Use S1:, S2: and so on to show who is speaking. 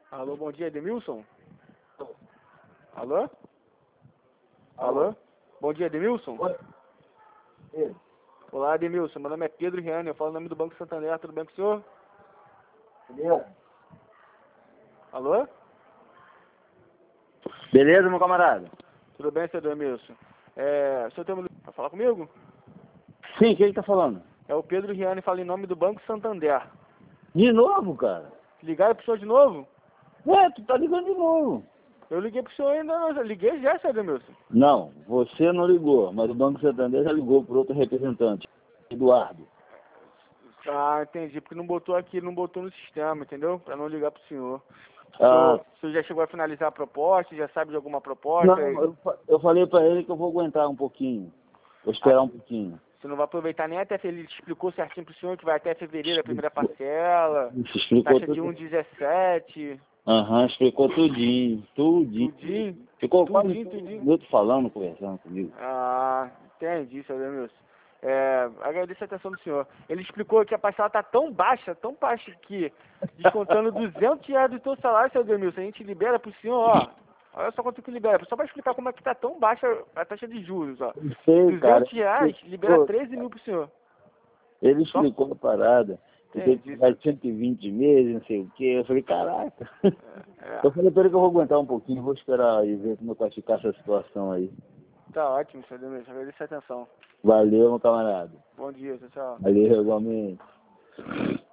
S1: Alô, bom dia, Edmilson? Alô? Alô? Bom dia, Edmilson?
S2: Oi.
S1: Olá, Edmilson. Meu nome é Pedro Riane, eu falo em nome do Banco Santander. Tudo bem com o senhor?
S2: Beleza?
S1: Alô?
S2: Beleza, meu camarada?
S1: Tudo bem, seu Edmilson? O senhor tem um minuto pra falar comigo?
S2: Sim, quem tá falando?
S1: É o Pedro Riane, fala em nome do Banco Santander.
S2: De novo, cara?
S1: Ligaram pro senhor de novo?
S2: Tu tá ligando de novo.
S1: Eu liguei pro senhor ainda, não. Eu liguei já, seu Edmilson.
S2: Não, você não ligou, mas o Banco Santander já ligou por outro representante, Eduardo.
S1: Ah, entendi, porque não botou aqui, não botou no sistema, entendeu? Pra não ligar pro senhor.
S2: Ah,
S1: O senhor já chegou a finalizar a proposta? Já sabe de alguma proposta?
S2: não, eu falei pra ele que eu vou aguentar um pouquinho. Vou esperar um pouquinho.
S1: Você não vai aproveitar nem até ele explicou certinho pro senhor que vai até fevereiro a primeira parcela,
S2: Explicou
S1: taxa de
S2: tudo.
S1: 1,17,
S2: Aham, explicou tudinho.
S1: tudinho,
S2: Ficou quase
S1: tudinho,
S2: 15
S1: tudinho.
S2: minutos falando, conversando comigo.
S1: Ah, entendi, seu Denilson. Agradeço a atenção do senhor. Ele explicou que a parcela tá tão baixa que, descontando R$ 200 do seu salário, seu Denilson, a gente libera pro senhor, ó. Olha só quanto que libera, só para explicar como é que tá tão baixa a taxa de juros, ó.
S2: Não sei, cara.
S1: R$ 200 libera 13 mil pro senhor.
S2: Ele
S1: Só?
S2: explicou a parada. Que tem que
S1: Entendi.
S2: pagar 120 meses, não sei o quê. Eu falei, caraca.
S1: É,
S2: Eu falei pra ele que eu vou aguentar um pouquinho, vou esperar e ver como vai ficar essa situação aí.
S1: tá ótimo, seu Denilson. Agradeço a atenção.
S2: Valeu, meu camarada.
S1: Bom dia, tchau, tchau.
S2: Valeu, igualmente.